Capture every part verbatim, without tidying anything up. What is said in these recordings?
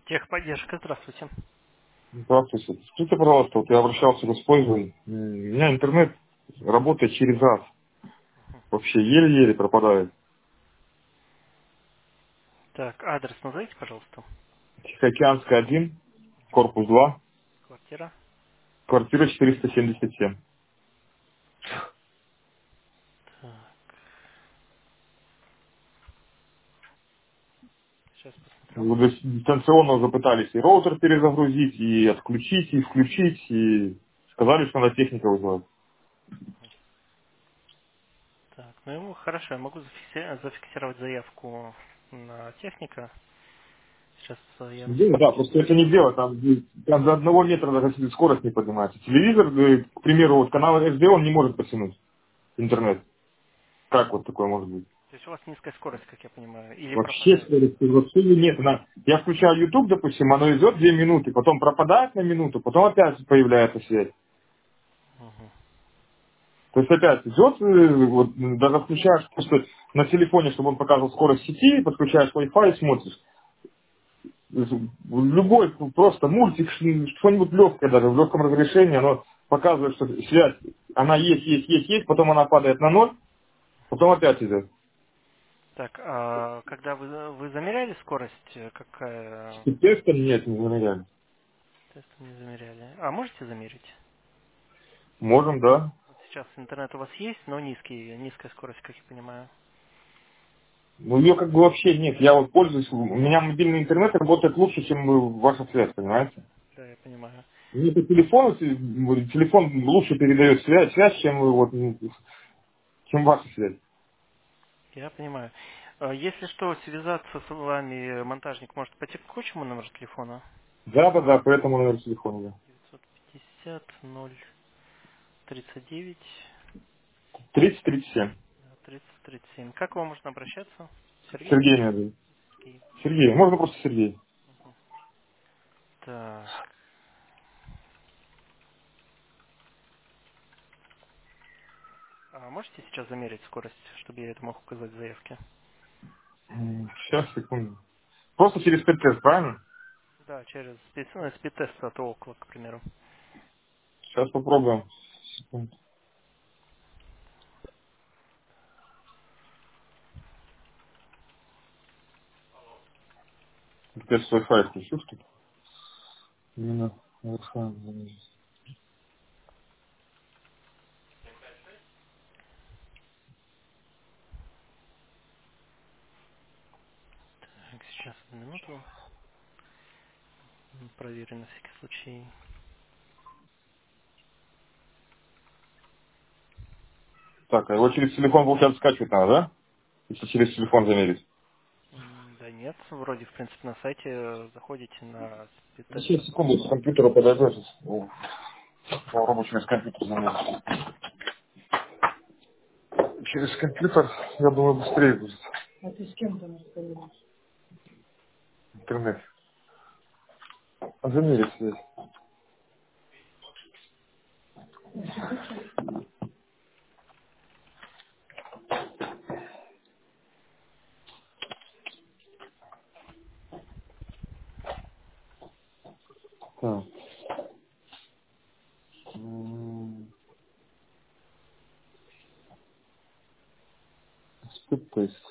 Техподдержка, здравствуйте. Здравствуйте. Скажите, пожалуйста, вот я обращался к использованию. У меня интернет работает через раз. Вообще еле-еле пропадает. Так, адрес назовите, пожалуйста. Тихоокеанская один, корпус два, Квартира. квартира четыреста семьдесят семь. Так, сейчас посмотрю. Вот здесь дистанционно уже пытались и роутер перезагрузить, и отключить, и включить, и сказали, что надо техника вызывать. Так, ну ему хорошо, я могу зафикси- зафиксировать заявку на техника. Сейчас э, я на Да, да, секундочку просто это не посмотрю. дело, там, там до одного метра даже скорость не поднимается. Телевизор, э, к примеру, вот канал эс ди он не может потянуть интернет. Как вот такое может быть? То есть у вас низкая скорость, как я понимаю, или Вообще пропадает? скорости вообще нет. Она- Я включаю YouTube, допустим, оно идет две минуты, потом пропадает на минуту, потом опять появляется связь. Мгм. То есть опять идет, э, вот, даже включаешь просто на телефоне, чтобы он показывал скорость сети, подключаешь Wi-Fi и смотришь. Любой просто мультик, ш- что-нибудь легкое даже, в легком разрешении, оно показывает, что связь, она есть, есть, есть, есть, потом она падает на ноль, потом опять идет. Так, а когда вы, вы замеряли скорость, э, какая? И тестом нет, не замеряли. Тестом не замеряли. А можете замерить? Можем, да. Вот сейчас интернет у вас есть, но низкий, низкая скорость, как я понимаю. Ну, ее как бы вообще нет. Я вот пользуюсь, у меня мобильный интернет работает лучше, чем э, ваша связь, понимаете? Да, я понимаю. Мне по телефону, те- телефон лучше передает связь, связь чем, э, вот, м, чем ваша связь. Я понимаю. Э, Если что, связаться с вами монтажник может по текущему номеру телефона Да, да, да, поэтому номер телефона, да. девятьсот пятьдесят ноль тридцать девять тридцать тридцать семь. тридцать тридцать семь. Как вам можно обращаться? Сергей? Сергей меня зовут. Сергей. Сергей, можно просто Сергей. Так. А можете сейчас замерить скорость, чтобы я это мог указать в заявке? М, Сейчас, секунду. Просто через тест, правильно? Да, через спид- ну, спид-тест от около, к примеру. Сейчас попробуем. Секунду. Теперь свой файл включу, что ли? Именно Wi-Fi. Так, сейчас одну минуту. М, Проверю на всякий случай. Так, а его через телефон, получается, скачивать надо, да? Если через телефон замерить. М, Да нет, вроде, в принципе, на сайте э, заходите на Сейчас, спид-тест. секунду, с компьютера подойдет. О, попробую через компьютер замерить. Через компьютер, я думаю, быстрее будет. А ты с кем там разговариваешь? Интернет. А замерить связь. Так. М, Спид-тест.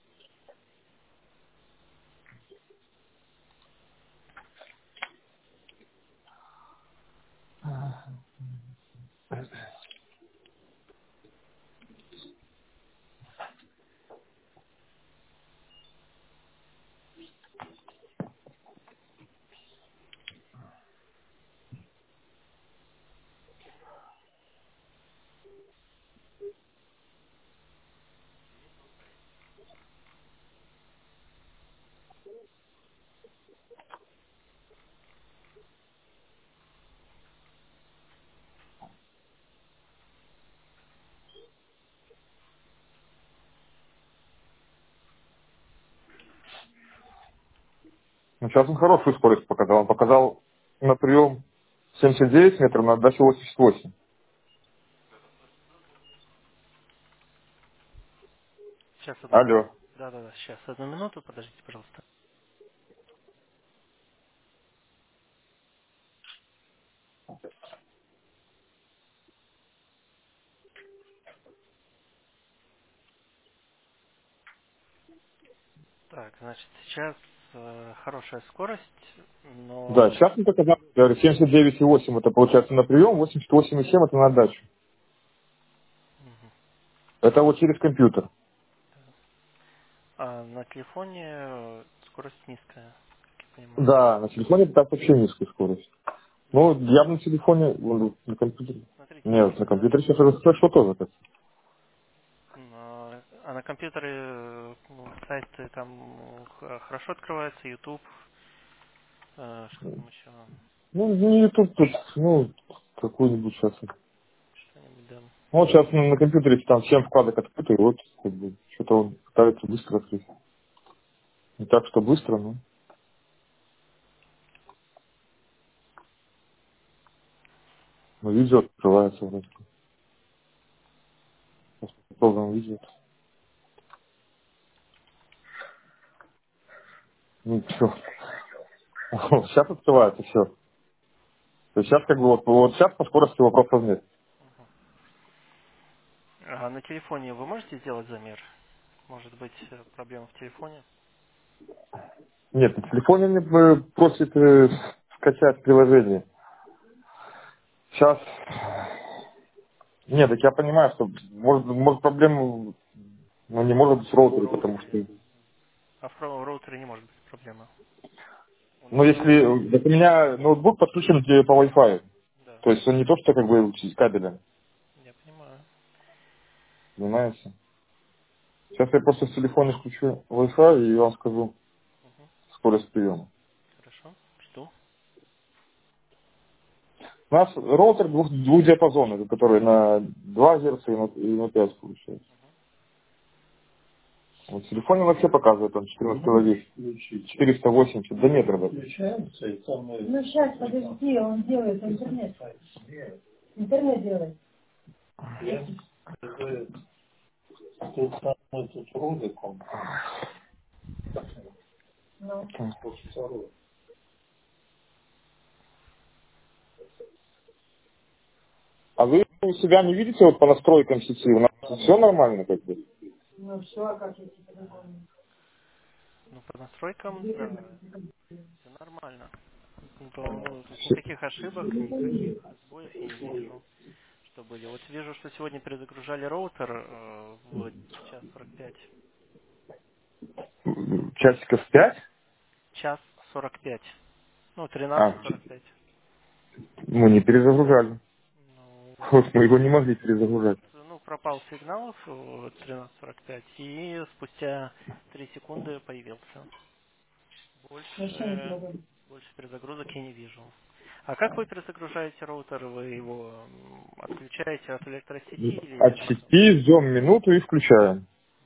Ну, сейчас он хорошую скорость показал. Он показал на прием семьдесят девять метров, на отдачу восемьдесят восемь. Сейчас одну минуту. Алло. Да-да-да, сейчас одну минуту, подождите, пожалуйста. Так, значит, сейчас э, хорошая скорость, Да, но... сейчас мне показалось, говорю, семьдесят девять и восемь это получается на прием, восемьдесят восемь и семь это на отдачу. Мгм. Это вот через компьютер. А на телефоне э, скорость низкая, как я понимаю. Да, на телефоне это так вообще низкая скорость. Ну, я бы на телефоне, ну, на компьютере. Смотрите, Нет, есть... на э, компьютере сейчас уже хорошо тоже так. а а на компьютере э, ну, сайты там х- хорошо открываются, YouTube, э, что там еще, Ну, не YouTube тут, ну, какую-нибудь сейчас. что-нибудь, да. Ну, вот сейчас на, на компьютере там семь вкладок открыто, и вот, как бы, что-то он пытается быстро открыть. Не так, что быстро, но, но видео открывается вроде. Сейчас попробуем видео. Ну, все. Сейчас открывается все. То есть сейчас как бы вот, вот сейчас по скорости вопросов нет. А на телефоне вы можете сделать замер? Может быть, э, проблема в телефоне? Нет, на телефоне мне э, просит э, скачать приложение. Сейчас. Нет, так я понимаю, что может, может проблема, ну, не может быть с роутером, потому что, А в правом роутере не может быть проблема. Он ну, именно... если, так у меня ноутбук подключен к- по Wi-Fi, Да, то есть он не то, что как бы с кабелем, я понимаю. понимаете? Сейчас я просто с телефона включу Wi-Fi и вам скажу Мгм. скорость приема. Хорошо, жду. У нас роутер двух, двухдиапазонный, который на два Гц и на, и на пять получается. Вот в телефоне вообще показывает там четырнадцать килобит, четыреста восемьдесят, до метра даже. Ну сейчас, подожди, он делает интернет. Интернет делает. Ну. А вы у себя не видите вот по настройкам сети? У нас все нормально как бы? Ну все, а как я тебе по-другому? Ну, по настройкам, да, все нормально. Ну, то, ну, то есть никаких ошибок, никаких сбоев я не вижу, что были. Вот вижу, что сегодня перезагружали роутер э, в час сорок пять. Часиков пять? Час сорок пять. Ну, тринадцать А, сорок пять. мы не перезагружали. Ну, Вот мы его не могли перезагружать. ну, пропал сигнал в тринадцать сорок пять, и спустя три секунды появился. Вообще не Больше, трогай. больше перезагрузок я не вижу. А как вы перезагружаете роутер? Вы его м, отключаете от электросети или От как там? сети ждем минуту и включаем.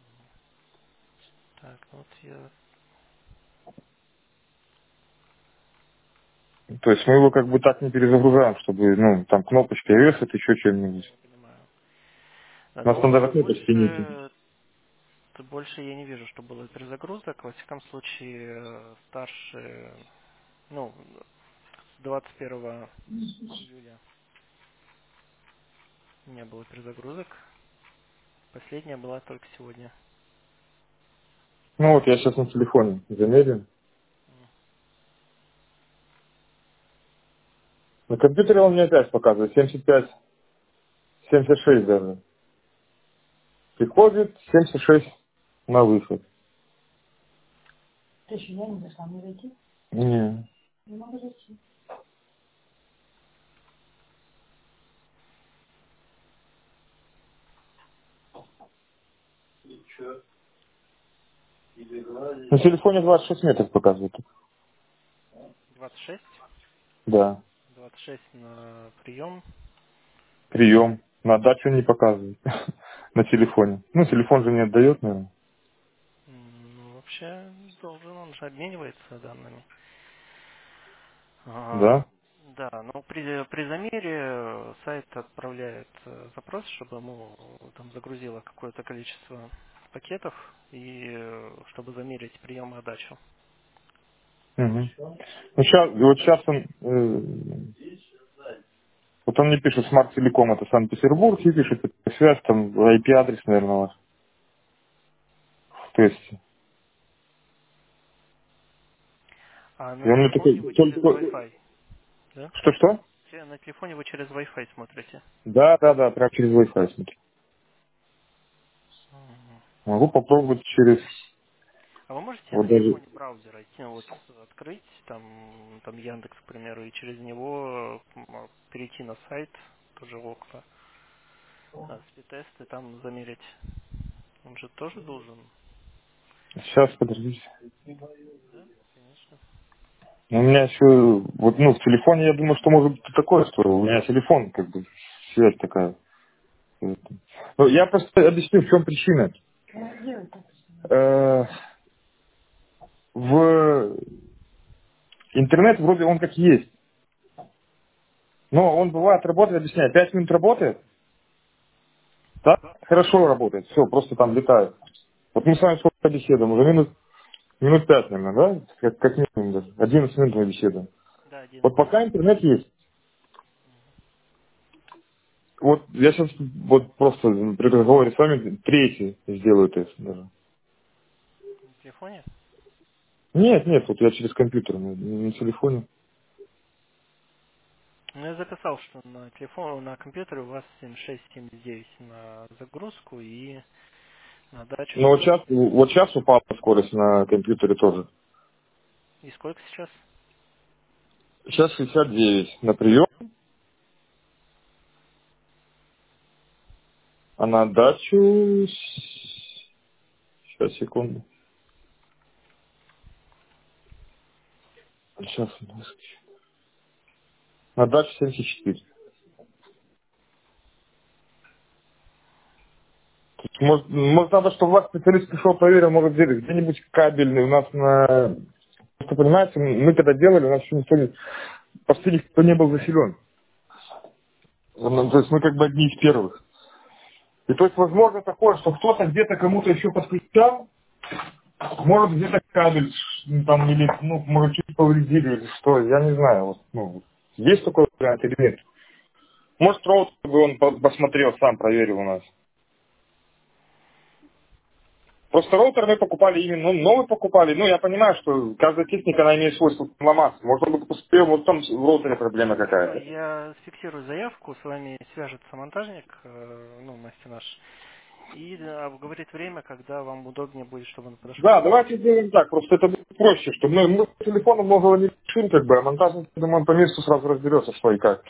Так, ну вот я... То есть мы его как бы так не перезагружаем, чтобы, ну, там кнопочки вешать, еще Да, чем-нибудь. я понимаю. Да, У нас там ну, даже кнопочки нету. больше, больше я не вижу, что было перезагрузок. Во всяком случае, э, старше, ну, с двадцать первого июля не было перезагрузок. Последняя была только сегодня. Ну вот я сейчас на телефоне замерю. На компьютере он мне опять показывает семьдесят пять, семьдесят шесть даже. Приходит семьдесят шесть на выход. Ты еще я не зашла, мне зайти? Не. Не могу зайти. На телефоне двадцать шесть метров показывает. двадцать шесть. Да. двадцать шесть на прием. Прием. На дачу не показывает. На телефоне. Ну, телефон же не отдает, наверное. М, Ну, вообще должен, он же обменивается данными. А, Да? да, но при, при замере э, сайт отправляет э, запрос, чтобы ему там загрузило какое-то количество пакетов и э, чтобы замерить прием и отдачу. Угу. Ну, сейчас, вот сейчас он, э, вот он мне пишет, Smart Telecom это Санкт-Петербург, и пишет, это связь, там, ай пи-адрес, наверное, у вас. То есть, А И на он мне телефоне такой, вы через только... Wi-Fi, да? Что-что? Те- На телефоне вы через Wi-Fi смотрите. Да, да, да, прям через Wi-Fi смотрю. Мгм. Могу попробовать через... А вы можете Вот на даже... телефоне браузер идти, ну, вот открыть, там, там Яндекс, к примеру, и через него м, перейти на сайт, тоже в Окла, спид-тест, и там замерить. Он же тоже должен. Сейчас, подождите. Да, конечно. У меня еще... Вот, ну, в телефоне, я думаю, что может быть такое, что у меня телефон, как бы, связь такая. Ну, я просто объясню, в чем причина. Ну, делай так. Э, В интернет вроде он как есть. Но он бывает работает, объясняю, пять минут работает, да, хорошо работает, все, просто там летает. Вот мы с вами сколько беседуем, уже минут, минут пять, наверное, да? Как, как минимум даже. одиннадцать минут мы беседуем. Да, Вот одиннадцать. пока интернет есть. Вот я сейчас вот просто при разговоре с вами третий сделаю тест даже. На телефоне? Нет, нет, вот я через компьютер, на, на телефоне. Ну, я записал, что на телефон, на компьютере у вас семьдесят шесть семьдесят девять на загрузку и на дачу Но вот шестьдесят сейчас, пять. вот сейчас упала скорость на компьютере тоже. И сколько сейчас? Сейчас шестьдесят девять на прием, а на дачу... Сейчас, секунду. Сейчас. На дачу семьдесят четыре. Тут Может, может надо, чтобы у вас специалист пришел, проверил, может где- где-нибудь кабельный у нас на... Просто понимаете, мы когда делали, у нас еще никто не... Почти никто не был заселен. Ну, то есть мы как бы одни из первых. И то есть возможно такое, что кто-то где-то кому-то еще подключал, может где-то кабель ну, там или, ну, может чуть повредили или что, я не знаю. Вот, ну, есть такой вариант или нет? Может, роутер бы он по- посмотрел, сам проверил у нас. Просто роутер мы покупали именно, ну, новый покупали. Ну, я понимаю, что каждая техника, она имеет свойство ломаться. Может, он бы успел, вот там в роутере проблема Хорошо, какая-то. я фиксирую заявку, с вами свяжется монтажник, э, ну, мастер наш, и э, обговорит время, когда вам удобнее будет, чтобы он подошел Да, к вам. давайте сделаем так, просто это будет проще, чтобы мы, мы по телефону многого не решим, как бы, а монтажник, я думаю, он по месту сразу разберется, что и как.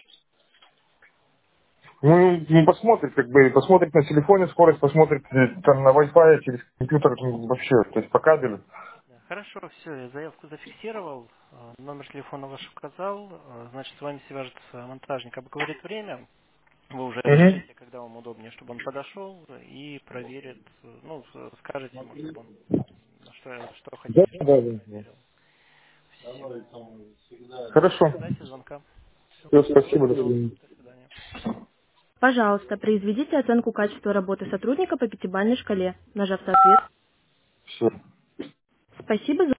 Ну, ну, посмотрит, как бы, посмотрит на телефоне скорость, посмотрит э, там на Wi-Fi, через компьютер, ну, вообще, то есть по кабелю. Да, хорошо, все, я заявку зафиксировал, э, номер телефона ваш указал, э, значит, с вами свяжется монтажник, обговорит время, вы уже Угу. решите, когда вам удобнее, чтобы он подошел и проверит, э, ну, с- скажете ему, чтобы он, м, что, что Да, хотите, чтобы да, он да. да. проверил. Все, Хорошо. ожидайте звонка. Все, Все, всего спасибо, до доброго, свидания. до свидания. Пожалуйста, произведите оценку качества работы сотрудника по пятибалльной шкале, нажав «Соответ». Все. Спасибо за